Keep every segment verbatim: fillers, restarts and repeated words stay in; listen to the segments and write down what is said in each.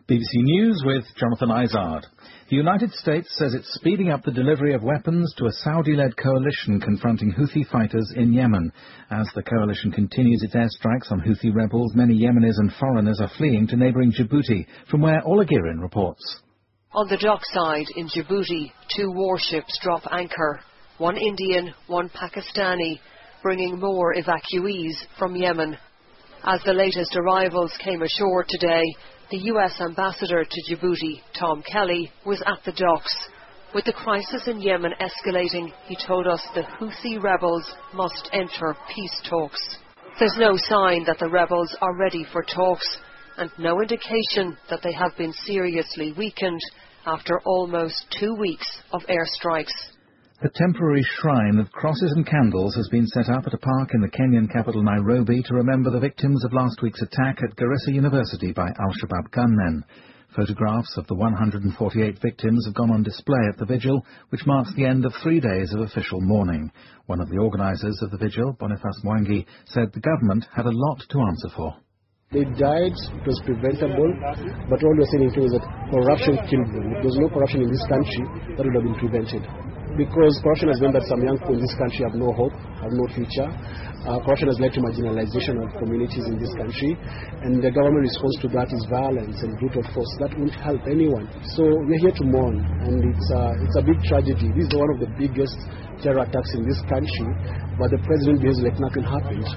B B C News with Jonathan Izard. The United States says it's speeding up the delivery of weapons to a Saudi-led coalition confronting Houthi fighters in Yemen. As the coalition continues its airstrikes on Houthi rebels, many Yemenis and foreigners are fleeing to neighbouring Djibouti, from where Ola Girin reports. On the dockside in Djibouti, two warships drop anchor, one Indian, one Pakistani, bringing more evacuees from Yemen. As the latest arrivals came ashore today, the U S ambassador to Djibouti, Tom Kelly, was at the docks. With the crisis in Yemen escalating, he told us the Houthi rebels must enter peace talks. There's no sign that the rebels are ready for talks, and no indication that they have been seriously weakened after almost two weeks of airstrikes. A temporary shrine of crosses and candles has been set up at a park in the Kenyan capital Nairobi to remember the victims of last week's attack at Garissa University by Al-Shabaab gunmen. Photographs of the one hundred forty-eight victims have gone on display at the vigil, which marks the end of three days of official mourning. One of the organisers of the vigil, Boniface Mwangi, said the government had a lot to answer for. They died, it was preventable, but all we're saying is that corruption killed them. If there's no corruption in this country, that would have been prevented. Because corruption has meant that some young people in this country have no hope, have no future. Uh, corruption has led to marginalization of communities in this country, and the government response to that is violence and brutal force. That won't help anyone. So we're here to mourn, and it's, uh, it's a big tragedy. This is one of the biggest terror attacks in this country, but the president behaves like nothing happened.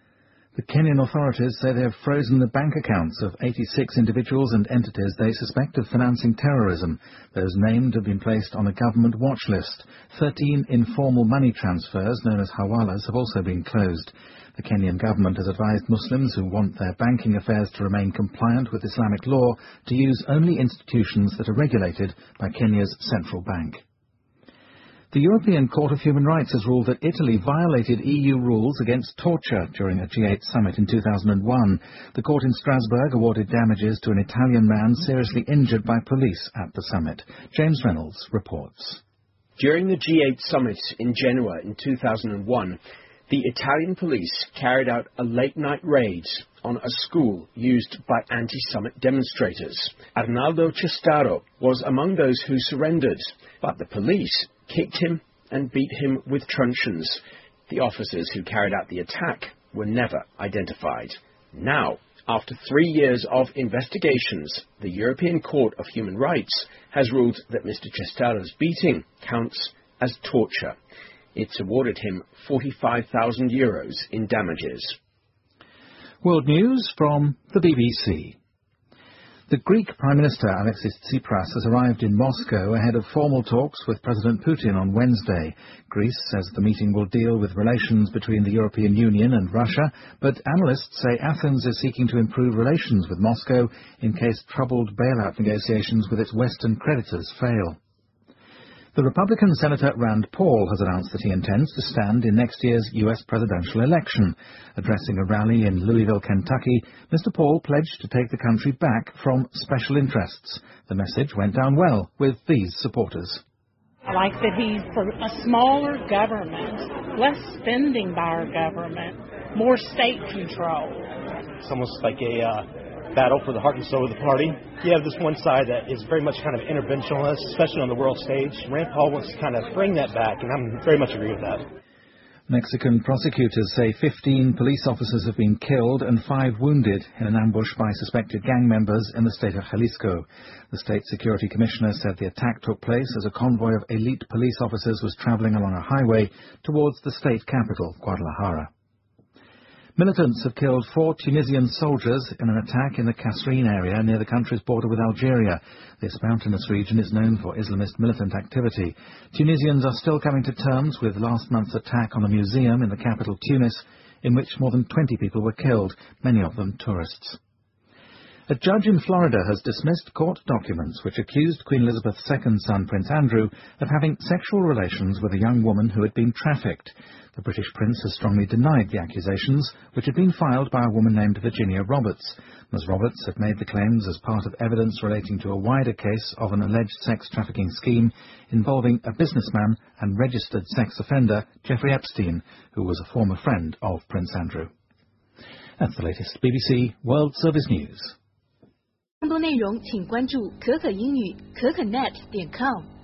The Kenyan authorities say they have frozen the bank accounts of eighty-six individuals and entities they suspect of financing terrorism. Those named have been placed on a government watch list. Thirteen informal money transfers, known as hawalas, have also been closed. The Kenyan government has advised Muslims who want their banking affairs to remain compliant with Islamic law to use only institutions that are regulated by Kenya's central bank. The European Court of Human Rights has ruled that Italy violated E U rules against torture during a G eight summit in two thousand one. The court in Strasbourg awarded damages to an Italian man seriously injured by police at the summit. James Reynolds reports. During the G eight summit in Genoa in two thousand one, the Italian police carried out a late-night raid on a school used by anti-summit demonstrators. Arnaldo Cestaro was among those who surrendered, but the police kicked him and beat him with truncheons. The officers who carried out the attack were never identified. Now, after three years of investigations, the European Court of Human Rights has ruled that Mister Cestaro's beating counts as torture. It's awarded him forty-five thousand euros in damages. World News from the B B C. The Greek Prime Minister Alexis Tsipras has arrived in Moscow ahead of formal talks with President Putin on Wednesday. Greece says the meeting will deal with relations between the European Union and Russia, but analysts say Athens is seeking to improve relations with Moscow in case troubled bailout negotiations with its Western creditors fail. The Republican Senator Rand Paul has announced that he intends to stand in next year's U S presidential election. Addressing a rally in Louisville, Kentucky, Mister Paul pledged to take the country back from special interests. The message went down well with these supporters. I like that he's for a smaller government, less spending by our government, more state control. It's almost like a uh, battle for the heart and soul of the party. You have this one side that is very much kind of interventionist, especially on the world stage. Rand Paul wants to kind of bring that back, and I very much agree with that. Mexican prosecutors say fifteen police officers have been killed and five wounded in an ambush by suspected gang members in the state of Jalisco. The state security commissioner said the attack took place as a convoy of elite police officers was traveling along a highway towards the state capital, Guadalajara. Militants have killed four Tunisian soldiers in an attack in the Kasserine area near the country's border with Algeria. This mountainous region is known for Islamist militant activity. Tunisians are still coming to terms with last month's attack on a museum in the capital Tunis, in which more than twenty people were killed, many of them tourists. A judge in Florida has dismissed court documents which accused Queen Elizabeth's second son, Prince Andrew, of having sexual relations with a young woman who had been trafficked. The British prince has strongly denied the accusations, which had been filed by a woman named Virginia Roberts. Miz Roberts had made the claims as part of evidence relating to a wider case of an alleged sex trafficking scheme involving a businessman and registered sex offender, Jeffrey Epstein, who was a former friend of Prince Andrew. That's the latest B B C World Service News. 更多内容请关注可可英语可可 net 点 com。